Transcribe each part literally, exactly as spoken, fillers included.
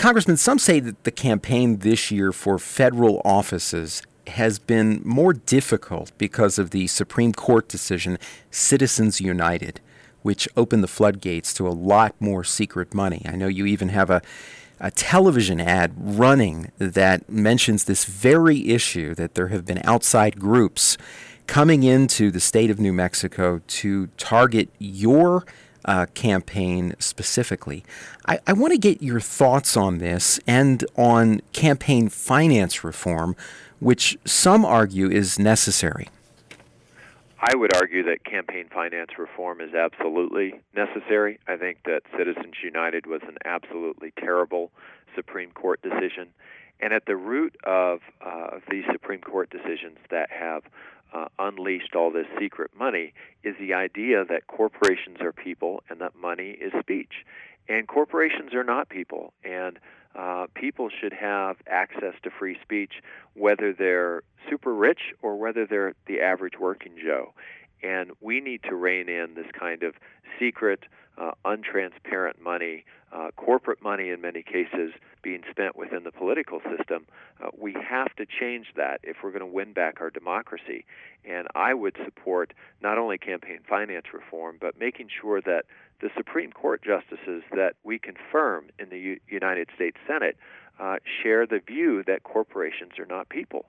Congressman, some say that the campaign this year for federal offices has been more difficult because of the Supreme Court decision, Citizens United, which opened the floodgates to a lot more secret money. I know you even have a, a television ad running that mentions this very issue, that there have been outside groups coming into the state of New Mexico to target your uh, campaign specifically. I, I want to get your thoughts on this and on campaign finance reform, which some argue is necessary. I would argue that campaign finance reform is absolutely necessary. I think that Citizens United was an absolutely terrible Supreme Court decision. And at the root of uh, these Supreme Court decisions that have uh, unleashed all this secret money is the idea that corporations are people and that money is speech. And corporations are not people. And uh, people should have access to free speech, whether they're super rich or whether they're the average working Joe. And we need to rein in this kind of secret, uh, untransparent money, uh, corporate money in many cases being spent within the political system. Uh, we have to change that if we're going to win back our democracy. And I would support not only campaign finance reform, but making sure that the Supreme Court justices that we confirm in the U- United States Senate uh, share the view that corporations are not people.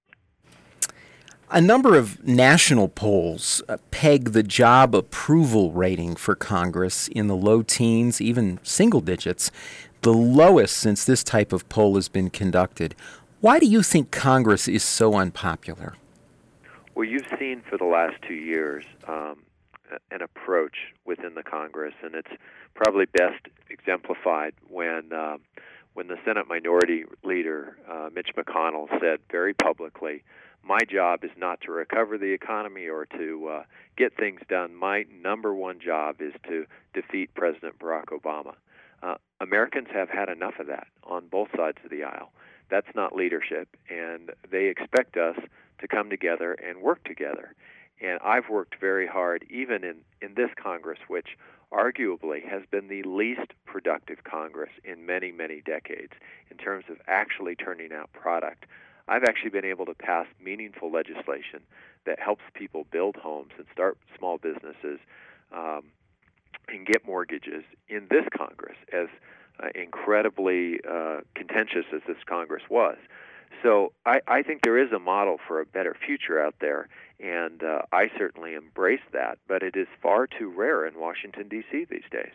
A number of national polls uh, peg the job approval rating for Congress in the low teens, even single digits, the lowest since this type of poll has been conducted. Why do you think Congress is so unpopular? Well, you've seen for the last two years um, an approach within the Congress, and it's probably best exemplified when um, when the Senate Minority Leader, uh, Mitch McConnell, said very publicly, my job is not to recover the economy or to uh, get things done. My number one job is to defeat President Barack Obama. Uh, Americans have had enough of that on both sides of the aisle. That's not leadership, and they expect us to come together and work together. And I've worked very hard, even in, in this Congress, which arguably has been the least productive Congress in many, many decades in terms of actually turning out product. I've actually been able to pass meaningful legislation that helps people build homes and start small businesses um, and get mortgages in this Congress, as uh, incredibly uh, contentious as this Congress was. So I, I think there is a model for a better future out there, and uh, I certainly embrace that, but it is far too rare in Washington, D C these days.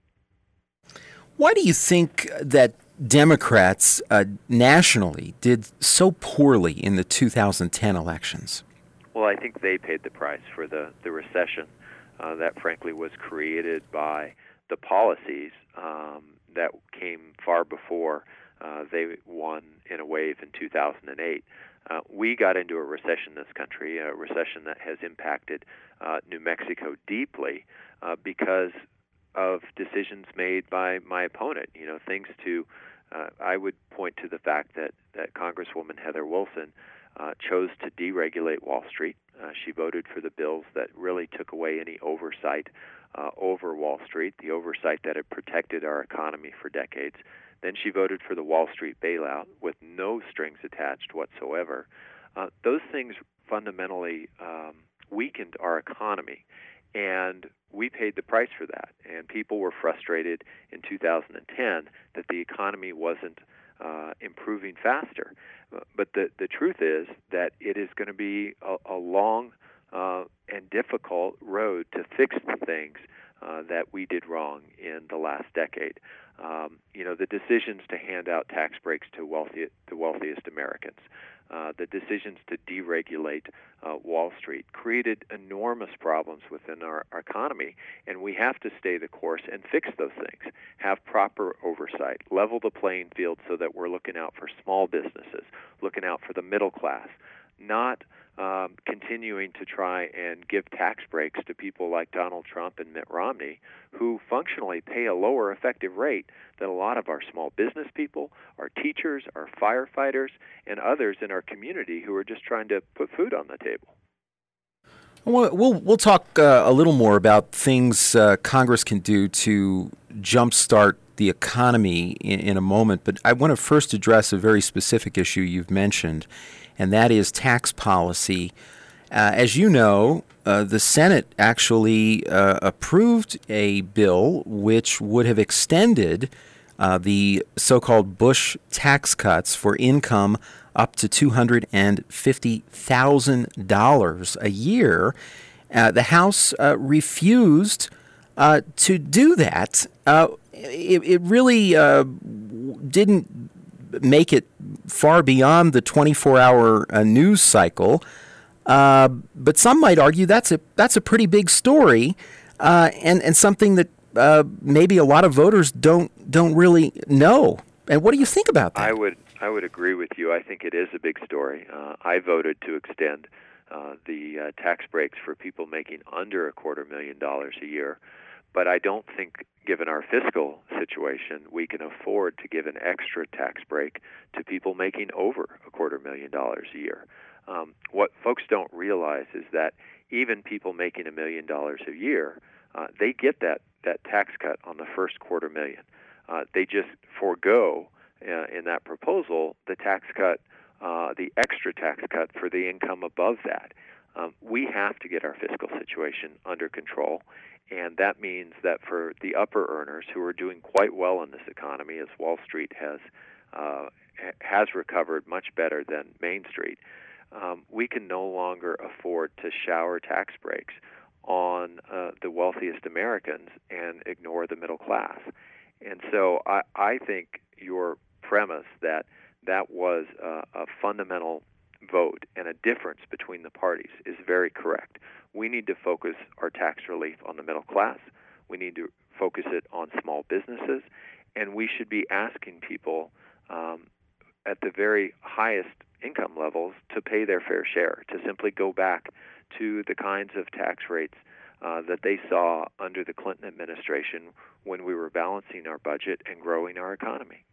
Why do you think that Democrats uh, nationally did so poorly in the two thousand ten elections? Well, I think they paid the price for the, the recession uh, that, frankly, was created by the policies um, that came far before uh, they won in a wave in two thousand eight. Uh, we got into a recession in this country, a recession that has impacted uh, New Mexico deeply uh, because of decisions made by my opponent. You know, things to, uh, I would point to the fact that, that Congresswoman Heather Wilson uh, chose to deregulate Wall Street. Uh, she voted for the bills that really took away any oversight uh, over Wall Street, the oversight that had protected our economy for decades. Then she voted for the Wall Street bailout with no strings attached whatsoever. Uh, those things fundamentally um, weakened our economy, and we paid the price for that. And people were frustrated in two thousand ten that the economy wasn't uh, improving faster. But the, the truth is that it is going to be a, a long uh, and difficult road to fix the things uh, that we did wrong in the last decade. Um, you know, the decisions to hand out tax breaks to wealthy, the wealthiest Americans, uh, the decisions to deregulate uh, Wall Street created enormous problems within our, our economy, and we have to stay the course and fix those things, have proper oversight, level the playing field so that we're looking out for small businesses, looking out for the middle class, not um, continuing to try and give tax breaks to people like Donald Trump and Mitt Romney, who functionally pay a lower effective rate than a lot of our small business people, our teachers, our firefighters, and others in our community who are just trying to put food on the table. We'll we'll, we'll talk uh, a little more about things uh, Congress can do to jumpstart the economy in, in a moment, but I want to first address a very specific issue you've mentioned, and that is tax policy. Uh, as you know, uh, the Senate actually uh, approved a bill which would have extended uh, the so-called Bush tax cuts for income up to two hundred fifty thousand dollars a year. Uh, the House uh, refused uh, to do that. Uh, it, it really uh, didn't make it far beyond the twenty-four hour uh, news cycle. Uh, but some might argue that's a that's a pretty big story, uh, and and something that uh, maybe a lot of voters don't don't really know. And what do you think about that? I would I would agree with you. I think it is a big story. Uh, I voted to extend uh, the uh, tax breaks for people making under a quarter million dollars a year, but I don't think, given our fiscal situation, we can afford to give an extra tax break to people making over a quarter million dollars a year. Um, what folks don't realize is that even people making a million dollars a year, uh, they get that, that tax cut on the first quarter million. Uh, they just forego, uh, in that proposal, the tax cut, uh, the extra tax cut for the income above that. Um, we have to get our fiscal situation under control, and that means that for the upper earners who are doing quite well in this economy, as Wall Street has uh, has recovered much better than Main Street, Um, we can no longer afford to shower tax breaks on uh, the wealthiest Americans and ignore the middle class. And so I, I think your premise that that was uh, a fundamental vote and a difference between the parties is very correct. We need to focus our tax relief on the middle class. We need to focus it on small businesses. And we should be asking people um, at the very highest income levels to pay their fair share, to simply go back to the kinds of tax rates uh, that they saw under the Clinton administration when we were balancing our budget and growing our economy.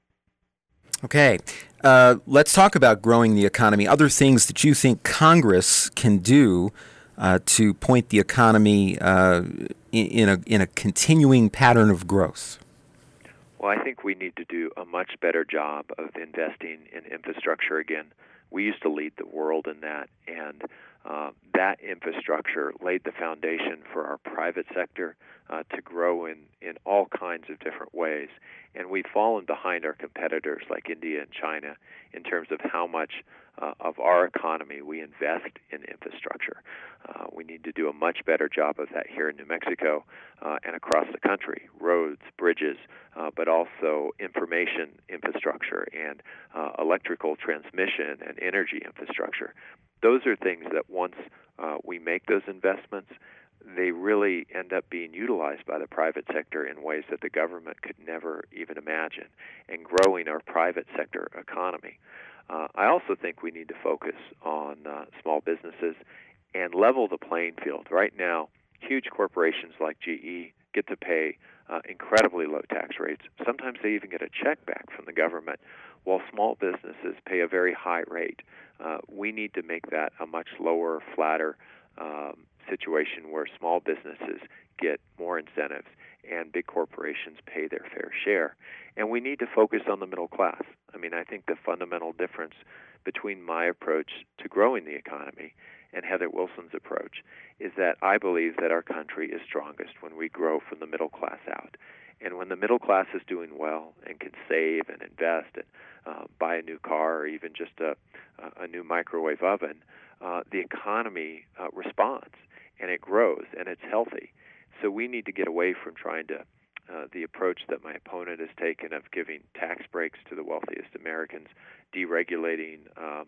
Okay, uh, let's talk about growing the economy. Other things that you think Congress can do uh, to point the economy uh, in, in a in a continuing pattern of growth. Well, I think we need to do a much better job of investing in infrastructure again. We used to lead the world in that, and uh, that infrastructure laid the foundation for our private sector uh, to grow in, in all kinds of different ways. And we've fallen behind our competitors like India and China in terms of how much uh, of our economy we invest in infrastructure. Uh, we need to do a much better job of that here in New Mexico uh, and across the country, roads, bridges, uh, but also information infrastructure and uh, electrical transmission and energy infrastructure. Those are things that once uh, we make those investments, they really end up being utilized by the private sector in ways that the government could never even imagine, and growing our private sector economy. Uh, I also think we need to focus on uh, small businesses and level the playing field. Right now, huge corporations like G E get to pay uh, incredibly low tax rates. Sometimes they even get a check back from the government, while small businesses pay a very high rate. Uh, we need to make that a much lower, flatter um, situation where small businesses get more incentives and big corporations pay their fair share. And we need to focus on the middle class. I mean, I think the fundamental difference between my approach to growing the economy and Heather Wilson's approach is that I believe that our country is strongest when we grow from the middle class out. And when the middle class is doing well and can save and invest and uh, buy a new car or even just a, a new microwave oven, uh, the economy uh, responds and it grows and it's healthy. So we need to get away from trying to, uh, the approach that my opponent has taken of giving tax breaks to the wealthiest Americans, deregulating um,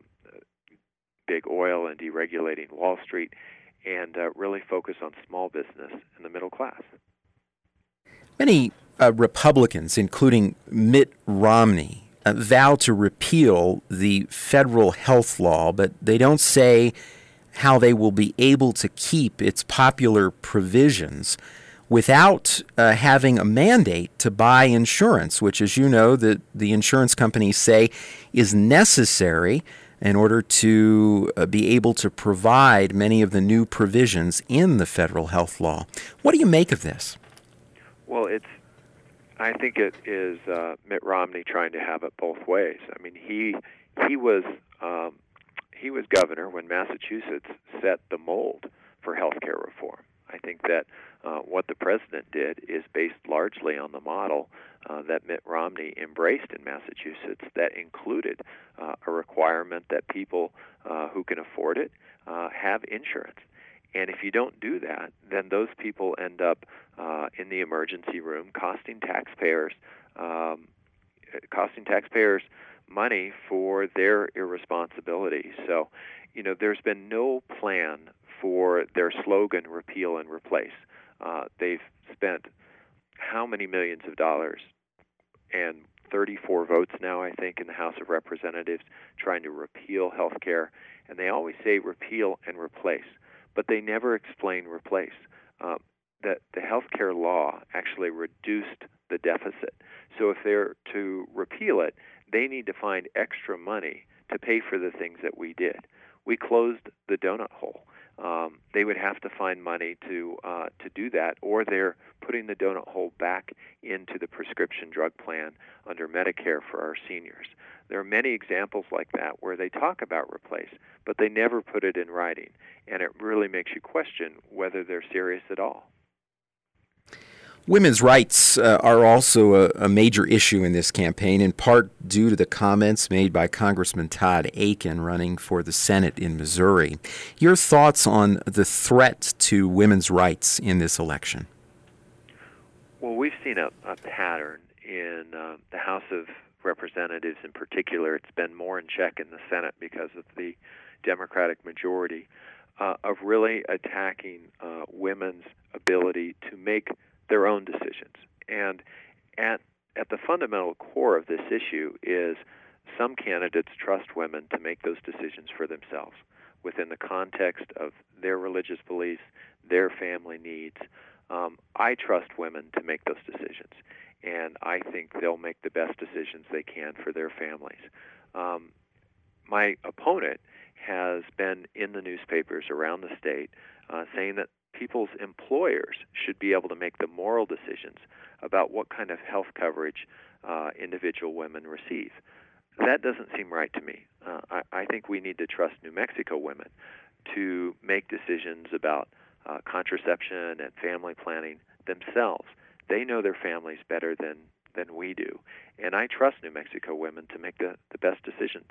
big oil and deregulating Wall Street, and uh, really focus on small business and the middle class. Many uh, Republicans, including Mitt Romney, uh, vow to repeal the federal health law, but they don't say how they will be able to keep its popular provisions without uh, having a mandate to buy insurance, which, as you know, the, the insurance companies say is necessary in order to uh, be able to provide many of the new provisions in the federal health law. What do you make of this? Well, it's. I think it is uh, Mitt Romney trying to have it both ways. I mean, he he was um, he was governor when Massachusetts set the mold for health care reform. I think that uh, what the president did is based largely on the model uh, that Mitt Romney embraced in Massachusetts that included uh, a requirement that people uh, who can afford it uh, have insurance. And if you don't do that, then those people end up uh, in the emergency room costing taxpayers um, costing taxpayers money for their irresponsibility. So, you know, there's been no plan for their slogan, repeal and replace. Uh, they've spent how many millions of dollars and thirty-four votes now, I think, in the House of Representatives trying to repeal health care. And they always say repeal and replace, but they never explain replace. Um, that the health care law actually reduced the deficit. So if they're to repeal it, they need to find extra money to pay for the things that we did. We closed the donut hole. Um, they would have to find money to uh, to do that, or they're putting the donut hole back into the prescription drug plan under Medicare for our seniors. There are many examples like that where they talk about replace, but they never put it in writing, and it really makes you question whether they're serious at all. Women's rights uh, are also a, a major issue in this campaign, in part due to the comments made by Congressman Todd Akin running for the Senate in Missouri. Your thoughts on the threat to women's rights in this election? Well, we've seen a, a pattern in uh, the House of Representatives in particular. It's been more in check in the Senate because of the Democratic majority, uh, of really attacking uh, women's ability to make their own decisions. And at at the fundamental core of this issue is some candidates trust women to make those decisions for themselves within the context of their religious beliefs, their family needs. Um, I trust women to make those decisions, and I think they'll make the best decisions they can for their families. Um, my opponent has been in the newspapers around the state uh, saying that people's employers should be able to make the moral decisions about what kind of health coverage uh, individual women receive. That doesn't seem right to me. Uh, I, I think we need to trust New Mexico women to make decisions about uh, contraception and family planning themselves. They know their families better than, than we do. And I trust New Mexico women to make the, the best decisions.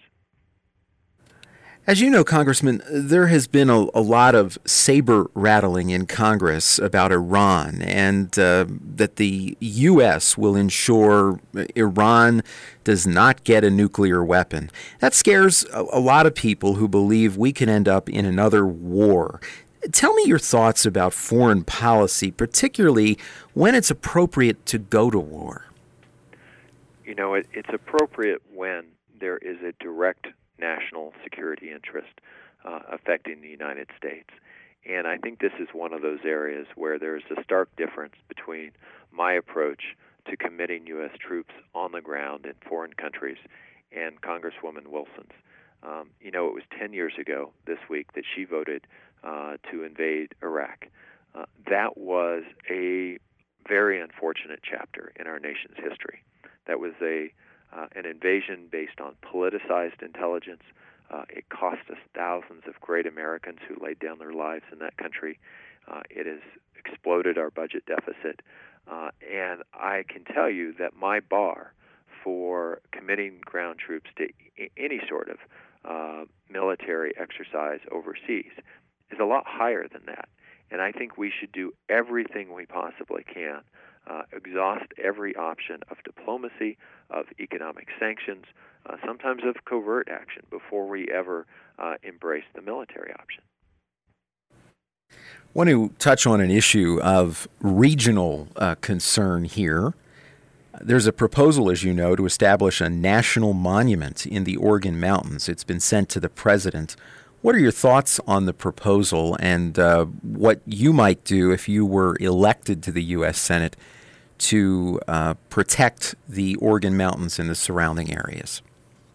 As you know, Congressman, there has been a, a lot of saber rattling in Congress about Iran, and uh, that the U S will ensure Iran does not get a nuclear weapon. That scares a, a lot of people who believe we can end up in another war. Tell me your thoughts about foreign policy, particularly when it's appropriate to go to war. You know, it, it's appropriate when there is a direct national security interest uh, affecting the United States. And I think this is one of those areas where there's a stark difference between my approach to committing U S troops on the ground in foreign countries and Congresswoman Wilson's. Um, you know, it was ten years ago this week that she voted uh, to invade Iraq. Uh, that was a very unfortunate chapter in our nation's history. That was a Uh, an invasion based on politicized intelligence. Uh, it cost us thousands of great Americans who laid down their lives in that country. Uh, it has exploded our budget deficit. Uh, and I can tell you that my bar for committing ground troops to I- any sort of uh, military exercise overseas is a lot higher than that. And I think we should do everything we possibly can, uh, exhaust every option of diplomacy, of economic sanctions, uh, sometimes of covert action before we ever uh, embrace the military option. I want to touch on an issue of regional uh, concern here. There's a proposal, as you know, to establish a national monument in the Organ Mountains. It's been sent to the president. What are your thoughts on the proposal and uh, what you might do if you were elected to the U S Senate to uh, protect the Organ Mountains and the surrounding areas?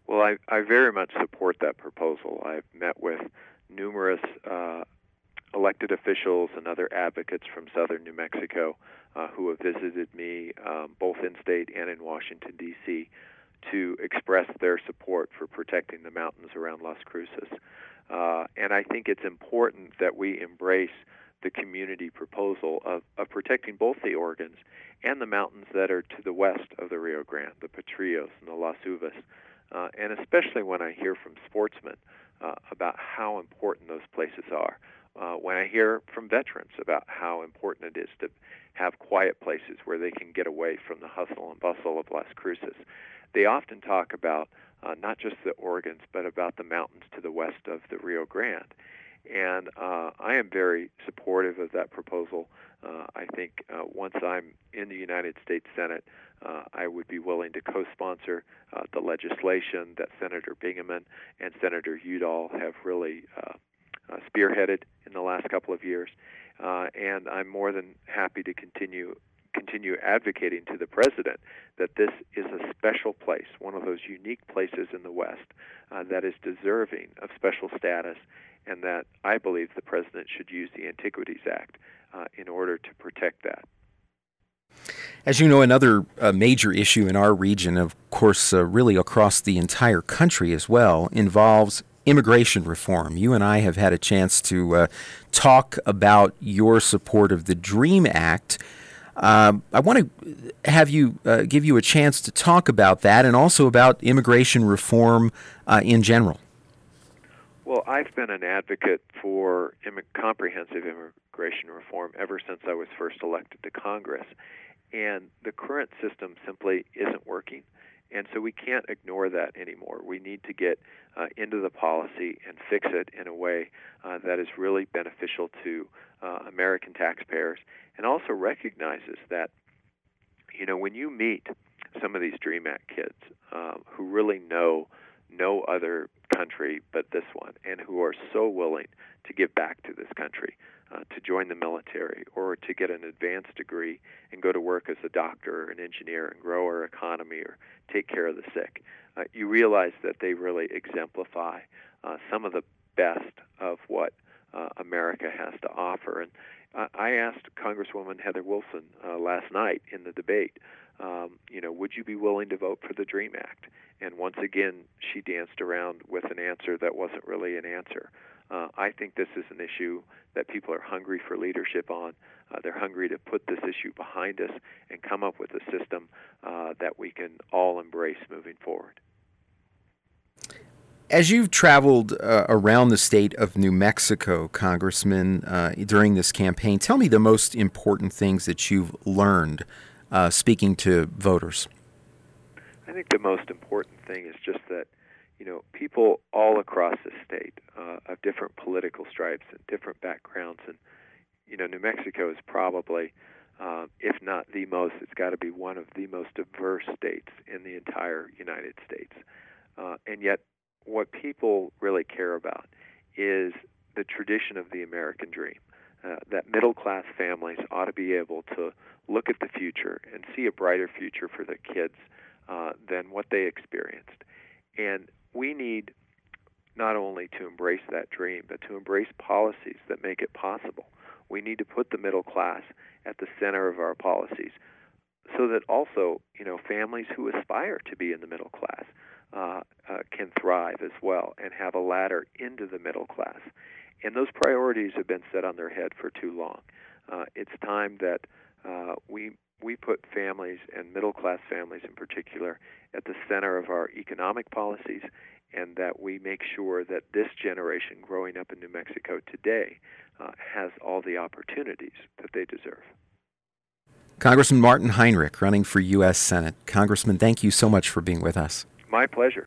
Well, I, I very much support that proposal. I've met with numerous uh, elected officials and other advocates from southern New Mexico uh, who have visited me um, both in state and in Washington, D C, to express their support for protecting the mountains around Las Cruces. Uh, and I think it's important that we embrace the community proposal of, of protecting both the Oregons and the mountains that are to the west of the Rio Grande, the Potrillos and the Las Uvas. Uh, and especially when I hear from sportsmen uh, about how important those places are. Uh, when I hear from veterans about how important it is to have quiet places where they can get away from the hustle and bustle of Las Cruces, they often talk about uh, not just the Oregons, but about the mountains to the west of the Rio Grande. And uh, I am very supportive of that proposal. Uh, I think uh, once I'm in the United States Senate, uh, I would be willing to co-sponsor uh, the legislation that Senator Bingaman and Senator Udall have really uh, uh, spearheaded in the last couple of years. Uh, and I'm more than happy to continue continue advocating to the President that this is a special place, one of those unique places in the West uh, that is deserving of special status, and that I believe the President should use the Antiquities Act uh, in order to protect that. As you know, another uh, major issue in our region, of course, uh, really across the entire country as well, involves immigration reform. You and I have had a chance to uh, talk about your support of the DREAM Act. Uh, I want to have you uh, give you a chance to talk about that and also about immigration reform uh, in general. Well, I've been an advocate for Im- comprehensive immigration reform ever since I was first elected to Congress. And the current system simply isn't working. And so we can't ignore that anymore. We need to get uh, into the policy and fix it in a way uh, that is really beneficial to uh, American taxpayers, and also recognizes that, you know, when you meet some of these DREAM Act kids um, who really know no other country but this one, and who are so willing to give back to this country, uh, to join the military or to get an advanced degree and go to work as a doctor or an engineer and grow our economy or take care of the sick, uh, you realize that they really exemplify uh, some of the best of what uh, America has to offer. And uh, I asked Congresswoman Heather Wilson uh, last night in the debate, um, you know, would you be willing to vote for the DREAM Act? And once again, she danced around with an answer that wasn't really an answer. Uh, I think this is an issue that people are hungry for leadership on. Uh, they're hungry to put this issue behind us and come up with a system uh, that we can all embrace moving forward. As you've traveled uh, around the state of New Mexico, Congressman, uh, during this campaign, tell me the most important things that you've learned uh, speaking to voters. I think the most important thing is just that, you know, people all across the state uh, of different political stripes and different backgrounds, and, you know, New Mexico is probably, uh, if not the most, it's got to be one of the most diverse states in the entire United States. Uh, and yet, what people really care about is the tradition of the American dream, uh, that middle-class families ought to be able to look at the future and see a brighter future for their kids uh, than what they experienced. And we need not only to embrace that dream, but to embrace policies that make it possible. We need to put the middle class at the center of our policies so that also, you know, families who aspire to be in the middle class uh, uh, can thrive as well and have a ladder into the middle class. And those priorities have been set on their head for too long. Uh, it's time that uh, we we put families, and middle-class families in particular, at the center of our economic policies, and that we make sure that this generation growing up in New Mexico today uh, has all the opportunities that they deserve. Congressman Martin Heinrich, running for U S Senate. Congressman, thank you so much for being with us. My pleasure.